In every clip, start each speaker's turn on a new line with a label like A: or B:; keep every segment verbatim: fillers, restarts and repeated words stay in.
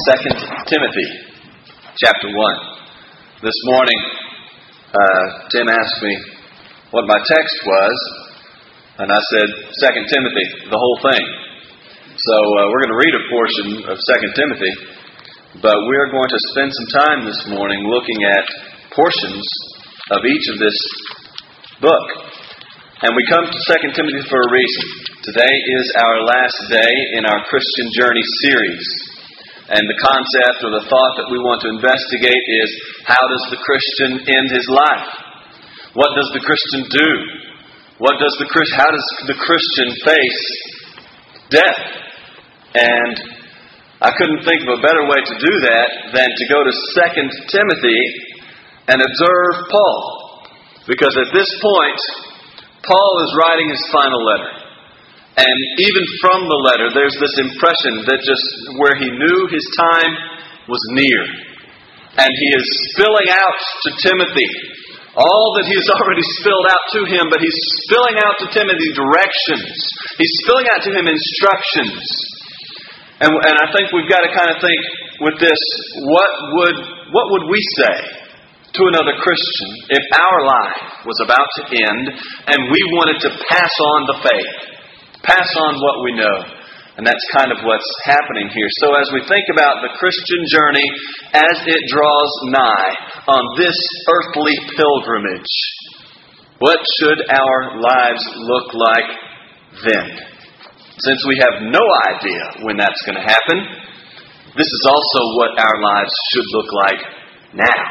A: Second Timothy, chapter one. This morning, uh, Tim asked me what my text was, and I said, Second Timothy, the whole thing. So uh, we're going to read a portion of Second Timothy, but we're going to spend some time this morning looking at portions of each of this book. And we come to Second Timothy for a reason. Today is our last day in our Christian Journey series. And the concept or the thought that we want to investigate is, how does the Christian end his life? What does the Christian do? What does the Christ, how does the Christian face death? And I couldn't think of a better way to do that than to go to Second Timothy and observe Paul. Because at this point, Paul is writing his final letter. And even from the letter, there's this impression that just where he knew his time was near. And he is spilling out to Timothy all that he has already spilled out to him, but he's spilling out to Timothy directions. He's spilling out to him instructions. And, and I think we've got to kind of think with this, what would what would we say to another Christian if our life was about to end and we wanted to pass on the faith? Pass on what we know. And that's kind of what's happening here. So as we think about the Christian journey as it draws nigh on this earthly pilgrimage, what should our lives look like then? Since we have no idea when that's going to happen, this is also what our lives should look like now.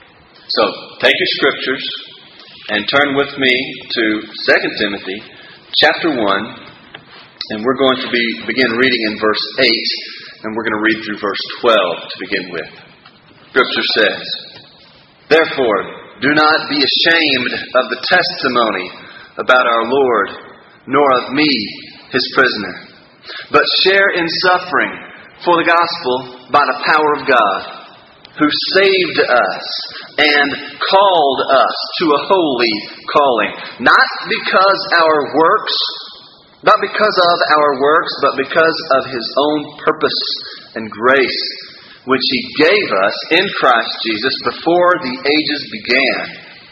A: So take your scriptures and turn with me to Second Timothy chapter one. And we're going to be begin reading in verse eight, and we're going to read through verse twelve to begin with. Scripture says, "Therefore, do not be ashamed of the testimony about our Lord, nor of me, His prisoner, but share in suffering for the gospel by the power of God, who saved us and called us to a holy calling, not because our works Not because of our works, but because of His own purpose and grace, which He gave us in Christ Jesus before the ages began,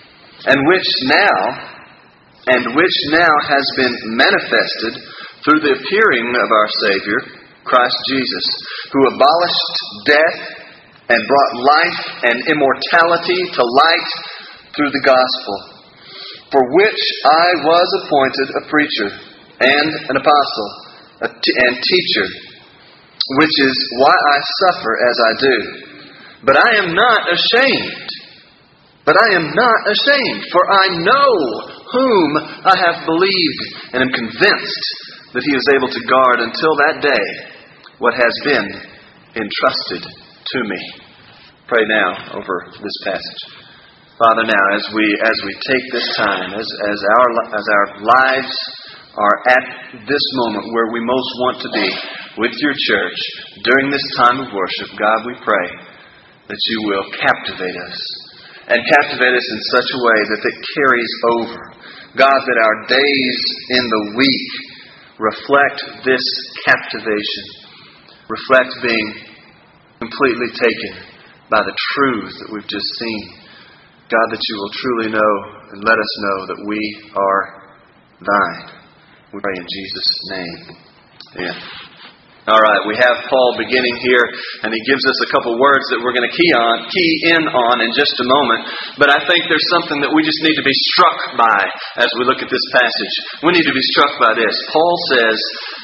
A: and which now, and which now has been manifested through the appearing of our Savior, Christ Jesus, who abolished death and brought life and immortality to light through the gospel, for which I was appointed a preacher and an apostle, a t- and teacher, which is why I suffer as I do. But I am not ashamed. But I am not ashamed, for I know whom I have believed, and am convinced that He is able to guard until that day what has been entrusted to me." Pray now over this passage. Father, now as we as we take this time, as as our as our lives are at this moment where we most want to be with your church during this time of worship, God, we pray that you will captivate us and captivate us in such a way that it carries over. God, that our days in the week reflect this captivation, reflect being completely taken by the truth that we've just seen. God, that you will truly know and let us know that we are thine. We pray in Jesus' name. Amen. All right, we have Paul beginning here, and he gives us a couple words that we're going to key on, key in on in just a moment. But I think there's something that we just need to be struck by as we look at this passage. We need to be struck by this. Paul says,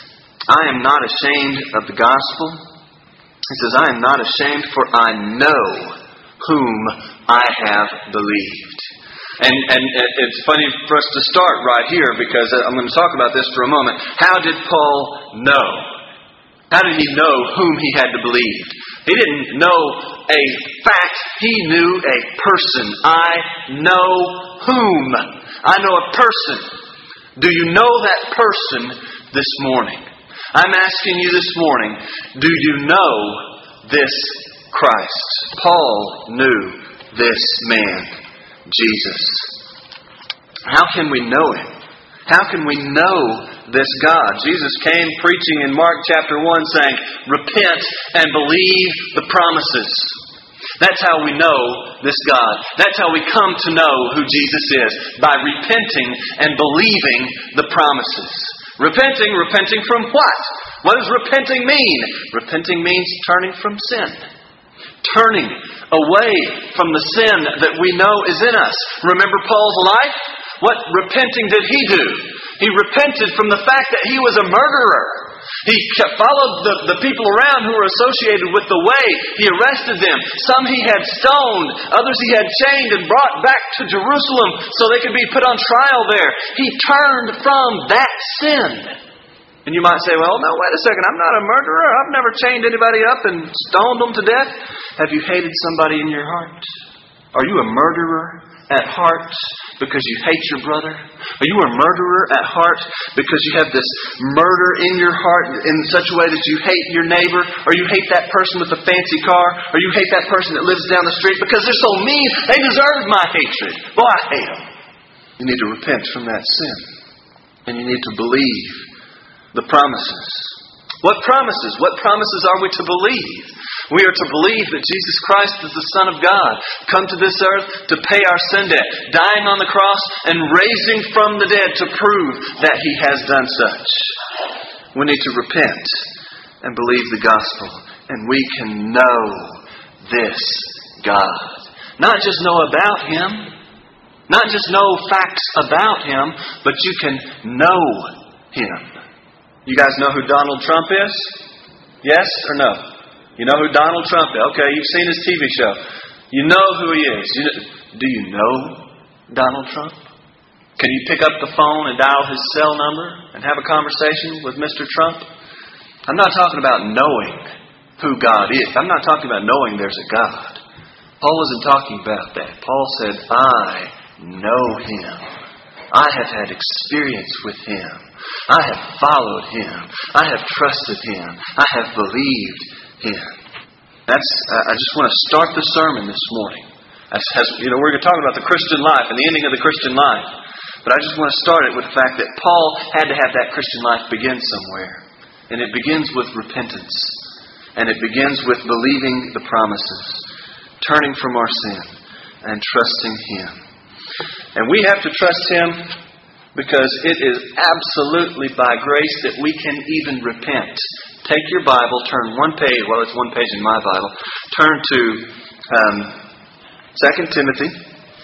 A: "I am not ashamed of the gospel." He says, "I am not ashamed, for I know whom I have believed." And and it's funny for us to start right here, because I'm going to talk about this for a moment. How did Paul know? How did he know whom he had to believe? He didn't know a fact. He knew a person. I know whom. I know a person. Do you know that person this morning? I'm asking you this morning, do you know this Christ? Paul knew this man, Jesus. How can we know Him? How can we know this God. Jesus came preaching in Mark chapter one saying, repent and believe the promises. That's how we know this God. That's how we come to know who Jesus is, by repenting and believing the promises. Repenting, repenting from what? What does repenting mean? Repenting means turning from sin. Turning away from the sin that we know is in us. Remember Paul's life? What repenting did he do? He repented from the fact that he was a murderer. He followed the, the people around who were associated with the way. He arrested them. Some he had stoned. Others he had chained and brought back to Jerusalem so they could be put on trial there. He turned from that sin. And you might say, well, no, wait a second. I'm not a murderer. I've never chained anybody up and stoned them to death. Have you hated somebody in your heart? Are you a murderer at heart because you hate your brother? Are you a murderer at heart because you have this murder in your heart in such a way that you hate your neighbor? Or you hate that person with the fancy car? Or you hate that person that lives down the street because they're so mean, they deserve my hatred? Boy, I hate them. You need to repent from that sin. And you need to believe the promises. What promises? What promises are we to believe? We are to believe that Jesus Christ is the Son of God, come to this earth to pay our sin debt, dying on the cross and raising from the dead to prove that He has done such. We need to repent and believe the gospel, and we can know this God. Not just know about Him, not just know facts about Him, but you can know Him. You guys know who Donald Trump is? Yes or no? You know who Donald Trump is? Okay, you've seen his T V show. You know who he is. You know, do you know Donald Trump? Can you pick up the phone and dial his cell number and have a conversation with Mister Trump? I'm not talking about knowing who God is. I'm not talking about knowing there's a God. Paul wasn't talking about that. Paul said, I know Him. I have had experience with Him. I have followed Him. I have trusted Him. I have believed Him. That's. I just want to start the sermon this morning. As, as, you know, we're going to talk about the Christian life and the ending of the Christian life. But I just want to start it with the fact that Paul had to have that Christian life begin somewhere. And it begins with repentance. And it begins with believing the promises. Turning from our sin and trusting Him. And we have to trust Him because it is absolutely by grace that we can even repent. Take your Bible, turn one page, well it's one page in my Bible, turn to um, Second Timothy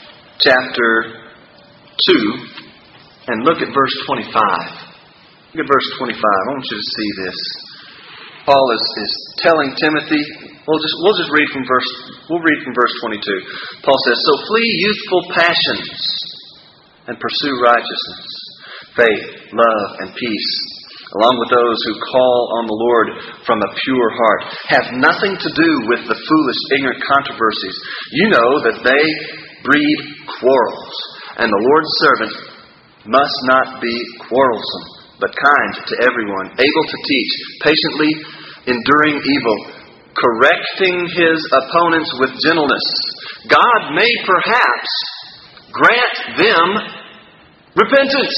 A: chapter two and look at verse twenty-five. Look at verse twenty-five. I want you to see this. Paul is, is telling Timothy, we'll just we'll just read from verse we'll read from verse twenty-two. Paul says, so flee youthful passions and pursue righteousness, faith, love, and peace, along with those who call on the Lord from a pure heart. Have nothing to do with the foolish, ignorant controversies. You know that they breed quarrels, and the Lord's servant must not be quarrelsome, but kind to everyone, able to teach, patiently enduring evil, correcting his opponents with gentleness. God may perhaps grant them repentance.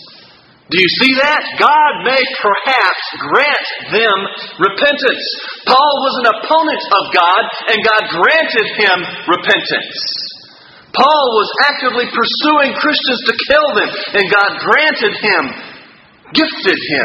A: Do you see that? God may perhaps grant them repentance. Paul was an opponent of God, and God granted him repentance. Paul was actively pursuing Christians to kill them, and God granted him, gifted him,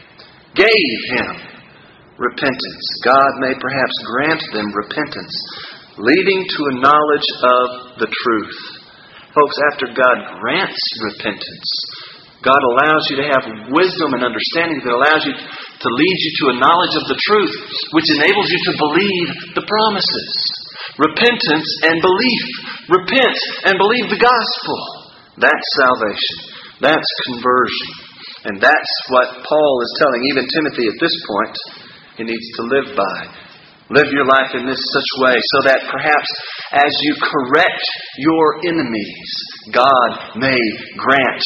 A: gave him repentance. God may perhaps grant them repentance, leading to a knowledge of the truth. Folks, after God grants repentance, God allows you to have wisdom and understanding that allows you to lead you to a knowledge of the truth, which enables you to believe the promises. Repentance and belief. Repent and believe the gospel. That's salvation. That's conversion. And that's what Paul is telling even Timothy at this point he needs to live by. Live your life in this such way so that perhaps as you correct your enemies, God may grant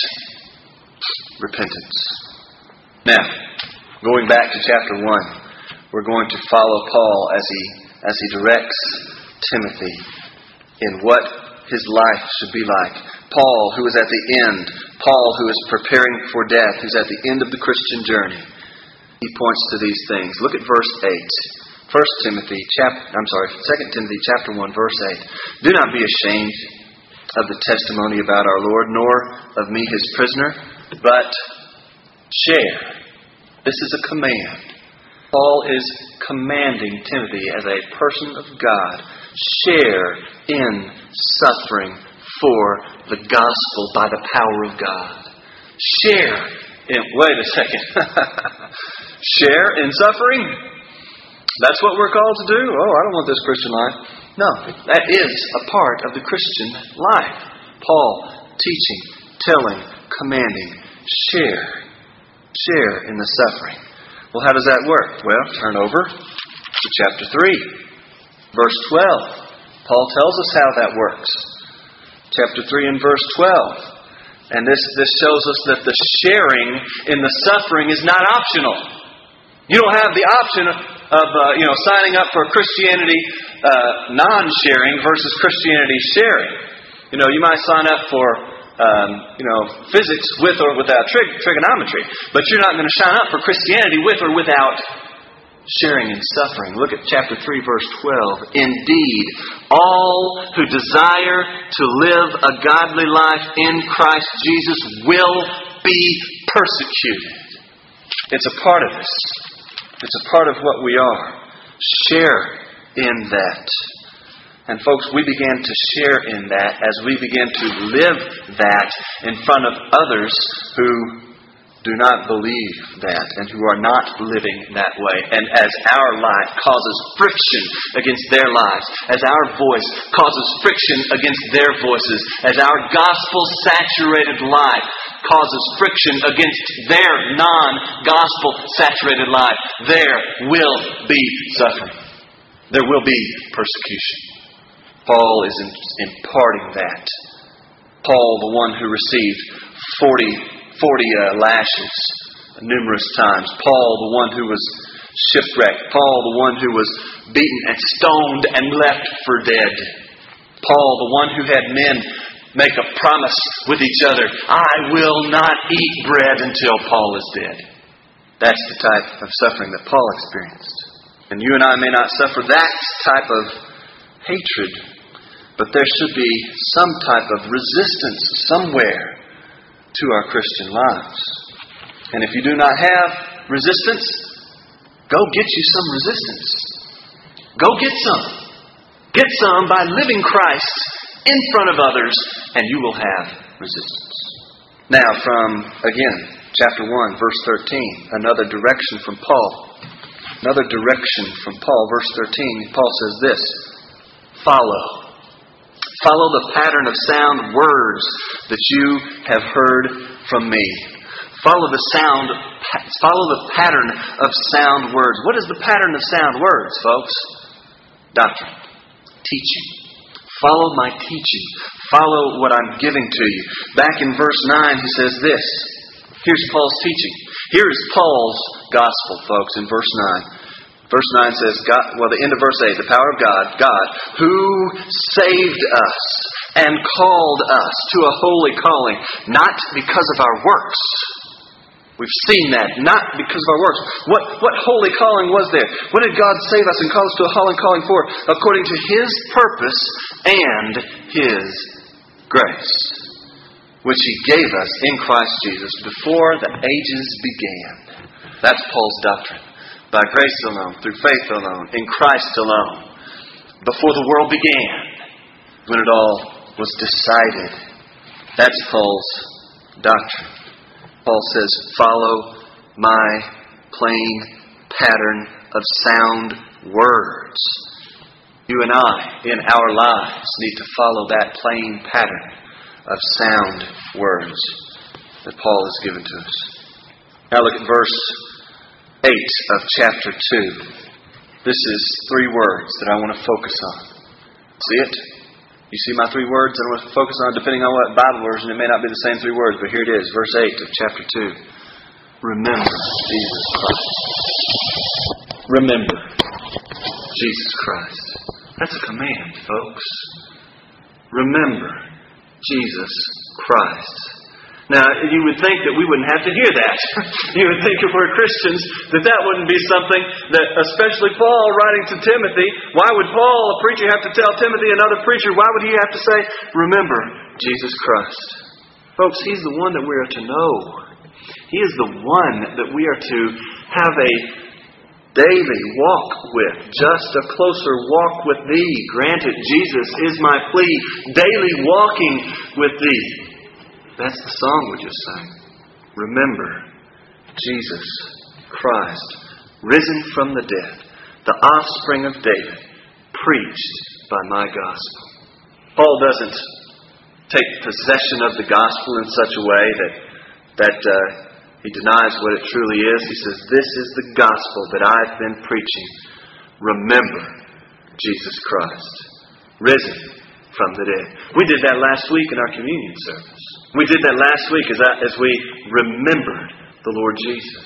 A: repentance. Now, going back to chapter one, we're going to follow Paul as he as he directs Timothy in what his life should be like. Paul, who is at the end. Paul, who is preparing for death, who's at the end of the Christian journey. He points to these things. Look at verse eight. First Timothy, chapter, I'm sorry, Second Timothy chapter one, verse eight. Do not be ashamed of the testimony about our Lord, nor of me, his prisoner, but share. This is a command. Paul is commanding Timothy as a person of God, share in suffering for the gospel by the power of God. Share in, wait a second. Share in suffering? That's what we're called to do? Oh, I don't want this Christian life. No, that is a part of the Christian life. Paul teaching, telling, commanding, share. Share in the suffering. Well, how does that work? Well, turn over to chapter three, verse twelve. Paul tells us how that works. Chapter three and verse twelve. And this, this shows us that the sharing in the suffering is not optional. You don't have the option of, of uh, you know, signing up for Christianity uh, non-sharing versus Christianity sharing. You know, you might sign up for Um, you know, physics with or without trig- trigonometry. But you're not going to sign up for Christianity with or without sharing in suffering. Look at chapter three, verse twelve. Indeed, all who desire to live a godly life in Christ Jesus will be persecuted. It's a part of us. It's a part of what we are. Share in that. And folks, we began to share in that as we began to live that in front of others who do not believe that and who are not living that way. And as our life causes friction against their lives, as our voice causes friction against their voices, as our gospel-saturated life causes friction against their non-gospel-saturated life, there will be suffering. There will be persecution. Paul is imparting that. Paul, the one who received forty, forty uh, lashes numerous times. Paul, the one who was shipwrecked. Paul, the one who was beaten and stoned and left for dead. Paul, the one who had men make a promise with each other. I will not eat bread until Paul is dead. That's the type of suffering that Paul experienced. And you and I may not suffer that type of hatred, but there should be some type of resistance somewhere to our Christian lives. And if you do not have resistance, go get you some resistance. Go get some. Get some by living Christ in front of others, and you will have resistance. Now from, again, chapter one, verse thirteen, another direction from Paul. Another direction from Paul, verse thirteen. Paul says this, follow. Follow the pattern of sound words that you have heard from me. Follow the sound, follow the pattern of sound words. What is the pattern of sound words, folks? Doctrine. Teaching. Follow my teaching. Follow what I'm giving to you. Back in verse nine, he says this. Here's Paul's teaching. Here is Paul's gospel, folks, in verse nine. Verse nine says, God, well, the end of verse eight, the power of God, God, who saved us and called us to a holy calling, not because of our works. We've seen that, not because of our works. What, what holy calling was there? What did God save us and call us to a holy calling for? According to His purpose and His grace, which He gave us in Christ Jesus before the ages began. That's Paul's doctrine. By grace alone, through faith alone, in Christ alone. Before the world began, when it all was decided. That's Paul's doctrine. Paul says, follow my plain pattern of sound words. You and I, in our lives, need to follow that plain pattern of sound words that Paul has given to us. Now look at verse eight of chapter two. This is three words that I want to focus on. See it? You see my three words that I want to focus on? Depending on what Bible version, it may not be the same three words, but here it is. Verse eight of chapter two. Remember Jesus Christ. Remember Jesus Christ. That's a command, folks. remember Jesus Christ. Now, you would think that we wouldn't have to hear that. You would think if we're Christians that that wouldn't be something that, especially Paul writing to Timothy, why would Paul, a preacher, have to tell Timothy, another preacher, why would he have to say, remember Jesus Christ? Folks, He's the one that we are to know. He is the one that we are to have a daily walk with, just a closer walk with Thee. Granted, Jesus is my plea, daily walking with Thee. That's the song we just sang. Remember Jesus Christ, risen from the dead, the offspring of David, preached by my gospel. Paul doesn't take possession of the gospel in such a way that, that uh, he denies what it truly is. He says, this is the gospel that I've been preaching. Remember Jesus Christ, risen from the dead. We did that last week in our communion service. We did that last week as, I, as we remembered the Lord Jesus.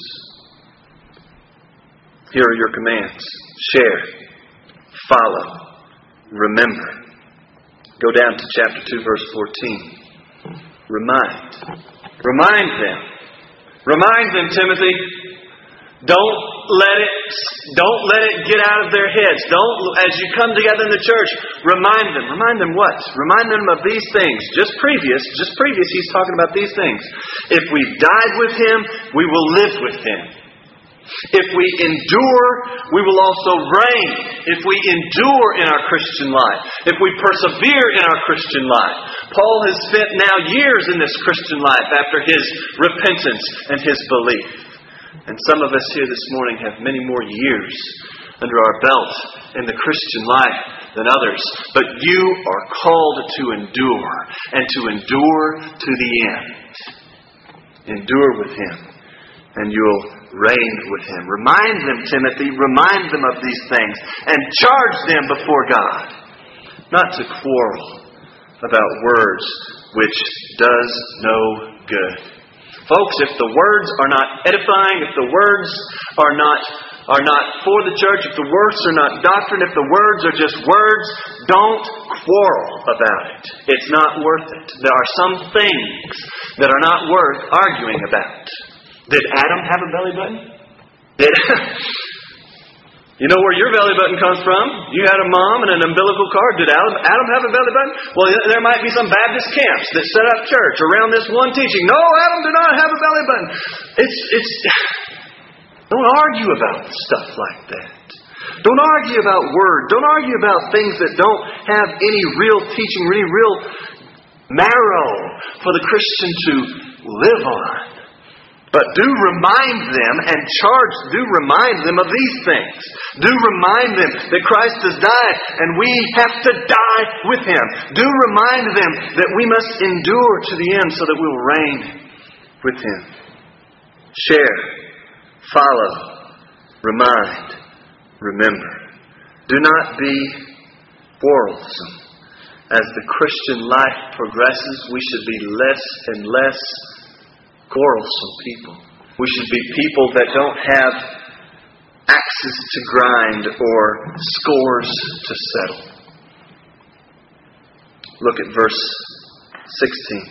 A: Here are your commands. Share. Follow. Remember. Go down to chapter two, verse fourteen. Remind. Remind them. Remind them, Timothy. Don't let it, don't let it get out of their heads. Don't, as you come together in the church, remind them. Remind them what? Remind them of these things. Just previous, just previous, he's talking about these things. If we've died with Him, we will live with Him. If we endure, we will also reign. If we endure in our Christian life, if we persevere in our Christian life. Paul has spent now years in this Christian life after his repentance and his belief. And some of us here this morning have many more years under our belt in the Christian life than others. But you are called to endure, and to endure to the end. Endure with Him, and you'll reign with Him. Remind them, Timothy, remind them of these things, and charge them before God not to quarrel about words which does no good. Folks, if the words are not edifying, if the words are not are not for the church, if the words are not doctrine, if the words are just words, don't quarrel about it. It's not worth it. There are some things that are not worth arguing about. Did Adam have a belly button? Did You know where your belly button comes from? You had a mom and an umbilical cord. Did Adam, Adam have a belly button? Well, there might be some Baptist camps that set up church around this one teaching. No, Adam did not have a belly button. It's, it's, don't argue about stuff like that. Don't argue about word. Don't argue about things that don't have any real teaching, any real marrow for the Christian to live on. But do remind them and charge, do remind them of these things. Do remind them that Christ has died and we have to die with Him. Do remind them that we must endure to the end so that we will reign with Him. Share, follow, remind, remember. Do not be quarrelsome. As the Christian life progresses, we should be less and less quarrelsome people. We should be people that don't have axes to grind or scores to settle. Look at verse sixteen.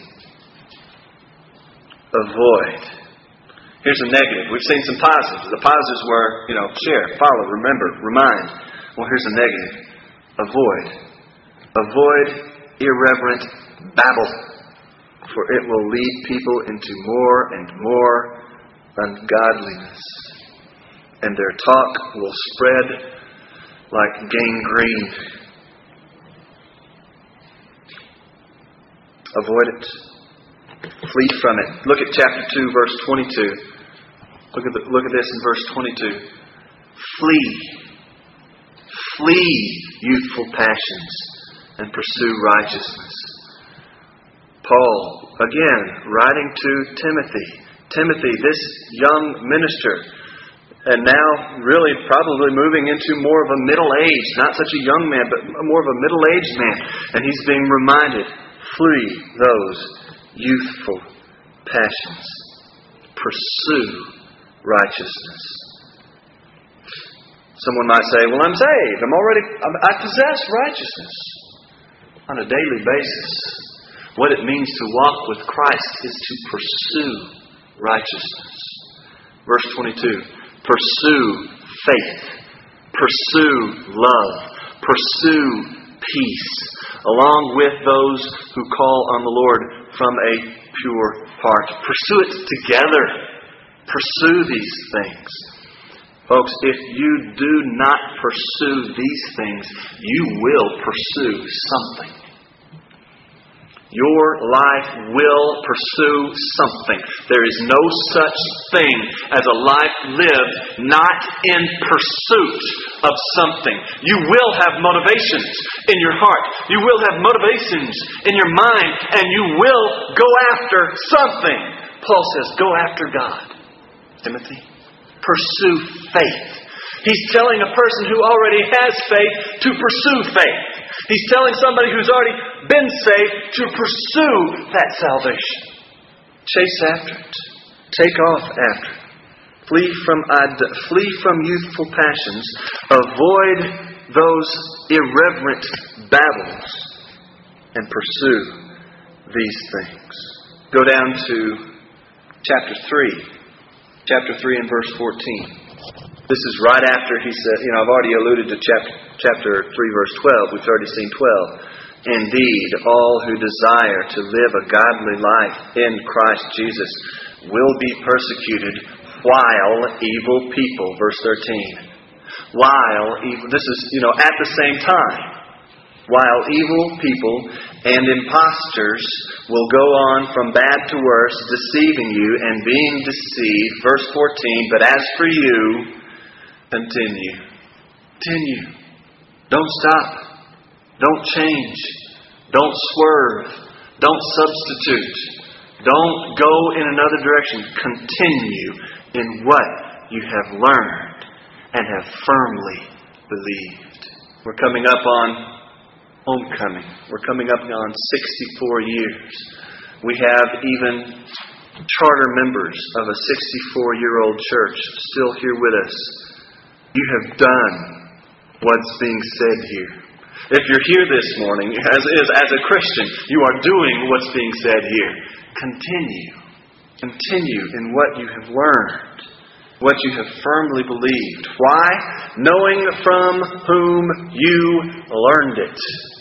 A: Avoid. Here's a negative. We've seen some positives. The positives were, you know, share, follow, remember, remind. Well, here's a negative. Avoid. Avoid irreverent babble, for it will lead people into more and more ungodliness, and their talk will spread like gangrene. Avoid it. Flee from it. Look at chapter two, verse twenty-two. Look at the, look at this in verse twenty-two. Flee. Flee youthful passions and pursue righteousness. Paul, again, writing to Timothy. Timothy, this young minister, and now really probably moving into more of a middle age, not such a young man, but more of a middle-aged man. And he's being reminded, flee those youthful passions. Pursue righteousness. Someone might say, well, I'm saved. I'm already, I possess righteousness.
B: on a daily basis. What it means to walk with Christ is to pursue righteousness. Verse twenty-two, pursue faith, pursue love, pursue peace, along with those who call on the Lord from a pure heart. Pursue it together. Pursue these things. Folks, if you do not pursue these things, you will pursue something. Your life will pursue something. There is no such thing as a life lived not in pursuit of something. You will have motivations in your heart. You will have motivations in your mind. And you will go after something. Paul says, go after God. Timothy, pursue faith. He's telling a person who already has faith to pursue faith. He's telling somebody who's already been saved to pursue that salvation. Chase after it. Take off after it. Flee from, flee from youthful passions. Avoid those irreverent babbles. And pursue these things. Go down to chapter three. Chapter three and verse fourteen. This is right after he said, you know, I've already alluded to chapter, chapter three, verse twelve. We've already seen twelve. Indeed, all who desire to live a godly life in Christ Jesus will be persecuted while evil people, verse thirteen. While evil, this is, you know, at the same time. While evil people and impostors will go on from bad to worse, deceiving you and being deceived. Verse fourteen, but as for you, continue. Continue. Don't stop. Don't change. Don't swerve. Don't substitute. Don't go in another direction. Continue in what you have learned and have firmly believed. We're coming up on homecoming. We're coming up on sixty-four years. We have even charter members of a sixty-four-year-old church still here with us. You have done what's being said here. If you're here this morning, as is as a Christian, you are doing what's being said here. Continue. Continue in what you have learned, what you have firmly believed. Why? Knowing from whom you learned it.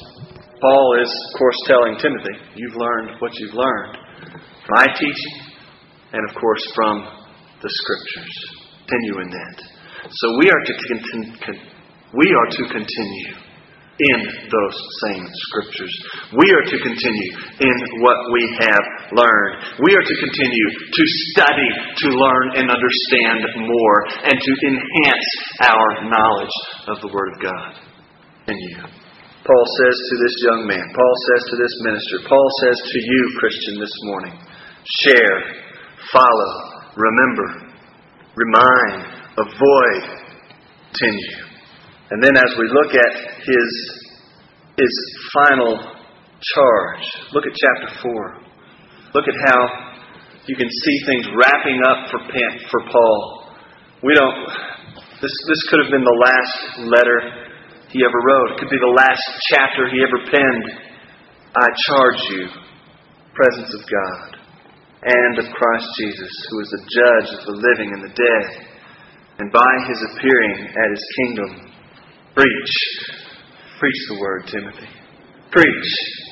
B: Paul is, of course, telling Timothy, you've learned what you've learned from my teaching and, of course, from the Scriptures. Continue in that. So we are to con- we are to continue in those same Scriptures. We are to continue in what we have learned. We are to continue to study, to learn and understand more, and to enhance our knowledge of the Word of God in you. Paul says to this young man, Paul says to this minister, Paul says to you, Christian, this morning, share, follow, remember, remind, avoid, continue. And then as we look at his, his final charge, look at chapter four. Look at how you can see things wrapping up for, for Paul. We don't, this, this could have been the last letter he ever wrote. It could be the last chapter he ever penned. I charge you, presence of God and of Christ Jesus, who is the judge of the living and the dead, and by his appearing at his kingdom, preach. Preach the word, Timothy. Preach.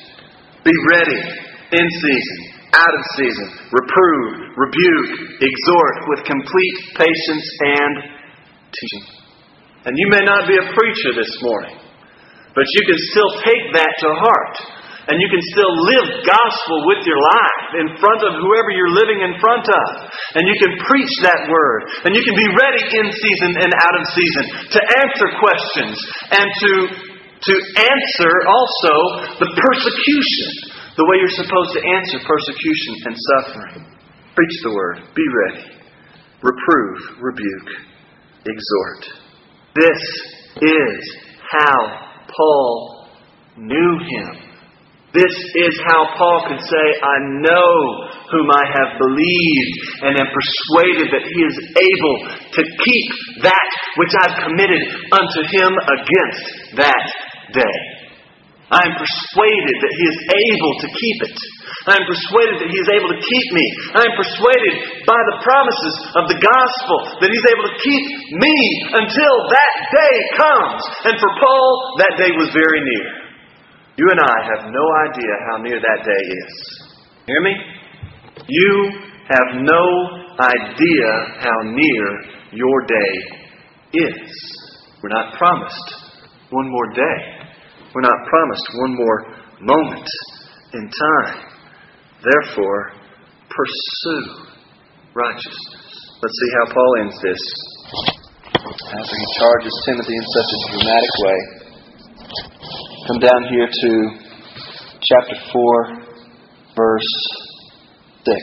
B: Be ready in season, out of season. Reprove, rebuke, exhort with complete patience and teaching. And you may not be a preacher this morning, but you can still take that to heart. And you can still live gospel with your life in front of whoever you're living in front of. And you can preach that word. And you can be ready in season and out of season to answer questions and to, to answer also the persecution, the way you're supposed to answer persecution and suffering. Preach the word. Be ready. Reprove, rebuke, exhort. This is how Paul knew him. This is how Paul could say, I know whom I have believed and am persuaded that he is able to keep that which I've committed unto him against that day. I am persuaded that He is able to keep it. I am persuaded that He is able to keep me. I am persuaded by the promises of the gospel that He's able to keep me until that day comes. And for Paul, that day was very near. You and I have no idea how near that day is. Hear me? You have no idea how near your day is. We're not promised one more day. We're not promised one more moment in time. Therefore, pursue righteousness. Let's see how Paul ends this. After he charges Timothy in such a dramatic way. Come down here to chapter four, verse six.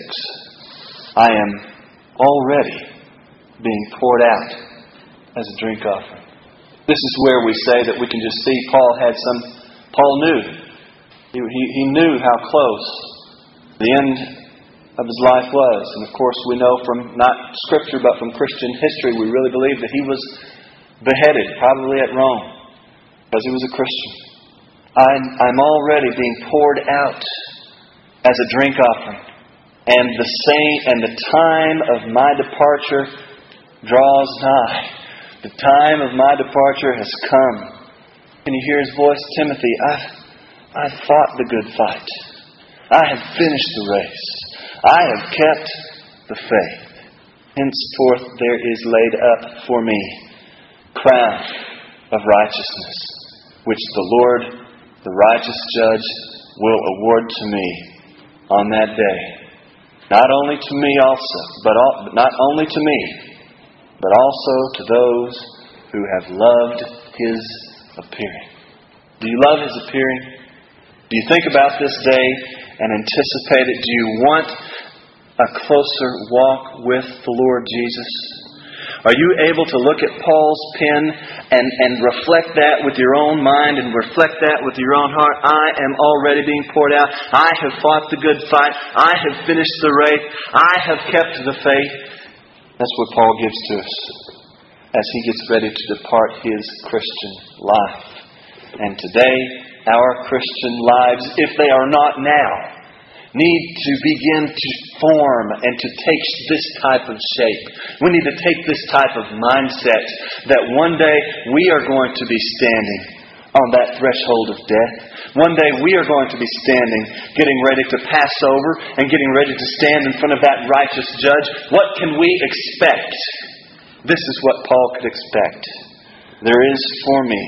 B: I am already being poured out as a drink offering. This is where we say that we can just see Paul had some... Paul knew. He, he, he knew how close the end of his life was. And of course we know from not Scripture but from Christian history, we really believe that he was beheaded, probably at Rome, because he was a Christian. I'm, I'm already being poured out as a drink offering. And the same, and the time of my departure draws nigh. The time of my departure has come. Can you hear his voice? Timothy, I've, I've fought the good fight. I have finished the race. I have kept the faith. Henceforth there is laid up for me crown of righteousness, which the Lord, the righteous judge, will award to me on that day. Not only to me also, but all, not only to me, but also to those who have loved His appearing. Do you love His appearing? Do you think about this day and anticipate it? Do you want a closer walk with the Lord Jesus? Are you able to look at Paul's pen and, and reflect that with your own mind and reflect that with your own heart? I am already being poured out. I have fought the good fight. I have finished the race. I have kept the faith. That's what Paul gives to us as he gets ready to depart his Christian life. And today, our Christian lives, if they are not now, need to begin to form and to take this type of shape. We need to take this type of mindset that one day we are going to be standing on that threshold of death. One day we are going to be standing, getting ready to pass over and getting ready to stand in front of that righteous judge. What can we expect? This is what Paul could expect. There is for me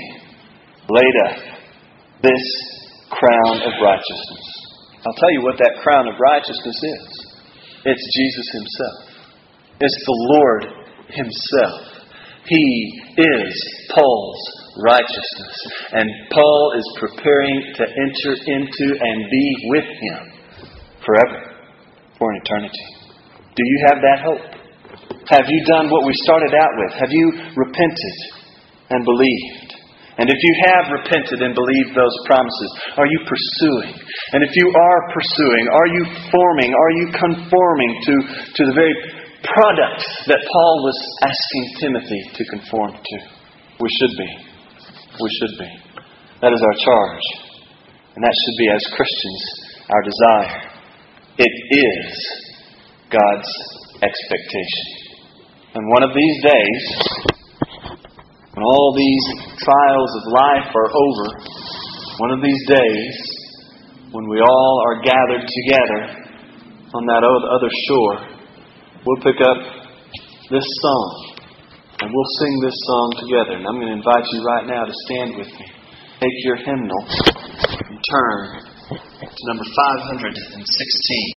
B: laid up this crown of righteousness. I'll tell you what that crown of righteousness is. It's Jesus Himself. It's the Lord Himself. He is Paul's righteousness. And Paul is preparing to enter into and be with Him forever, for an eternity. Do you have that hope? Have you done what we started out with? Have you repented and believed? And if you have repented and believed those promises, are you pursuing? And if you are pursuing, are you forming? Are you conforming to, to the very product that Paul was asking Timothy to conform to? We should be. We should be. That is our charge. And that should be, as Christians, our desire. It is God's expectation. And one of these days, when all these trials of life are over, one of these days, when we all are gathered together on that other shore, we'll pick up this song and we'll sing this song together. And I'm going to invite you right now to stand with me. Take your hymnal and turn to number five hundred sixteen.